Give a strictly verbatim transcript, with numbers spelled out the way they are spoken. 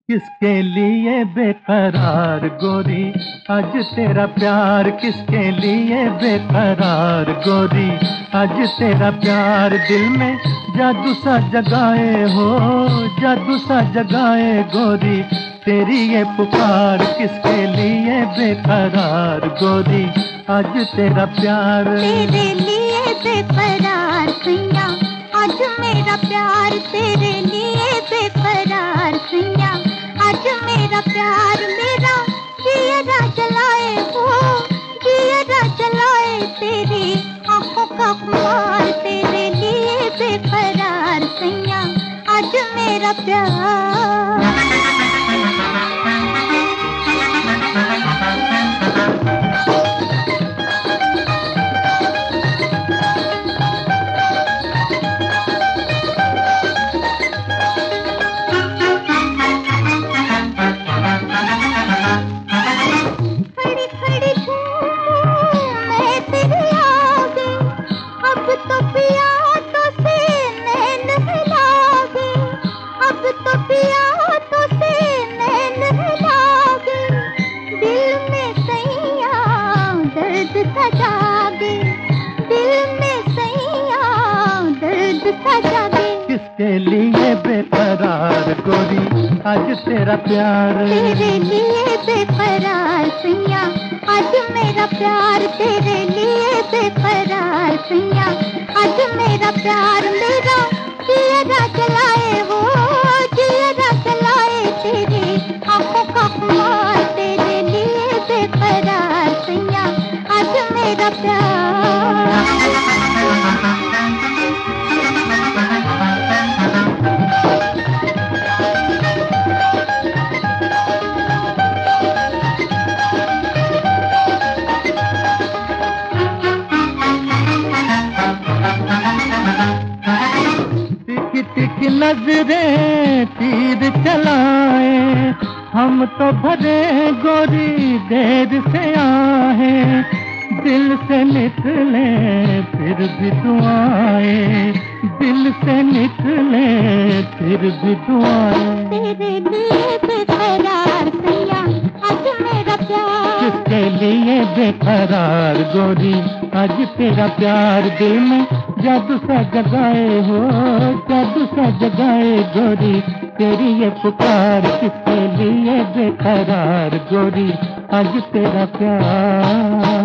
किसके लिए बेकरार गोरी आज तेरा प्यार, किसके लिए बेकरार गोरी आज तेरा प्यार। दिल में जादू सा जगाए हो, जादू सा जगाए गोरी तेरी ये पुकार। किसके लिए बेकरार गोरी आज तेरा प्यार। तेरे लिए बेकरार सैया आज मेरा प्यार, तेरे लिए बेकरार सैया आज मेरा प्यार। मेरा जियरा जलाए हो, जियरा जलाए तेरी आंखों का खुमार। तेरे लिए बेकरार सैया आज मेरा प्यार। किसके लिए बेकरार गोरी आज तेरा प्यार। तेरे लिए बेकरार सैया आज मेरा प्यार, तेरे लिए बेकरार सैया आज मेरा प्यार। मेरा जियरा जलाए वो, जियरा जलाए तेरी आंखों का खुमार। तेरे लिए बेकरार सैया आज मेरा प्यार। तिक नजरें तीर चलाए हम तो भरे गोरी देर से आए। दिल से निकले फिर भी दुआएं, दिल से निकले फिर भी दुआएं। तेरे लिए बेकरार सैया आज मेरा प्यार। किसके लिए बेकरार गोरी आज तेरा प्यार। दिल में जादू सा जगाए हो, जादू सा जगाए गोरी तेरी ये पुकार। किसके लिए बेकरार गोरी आज तेरा प्यार।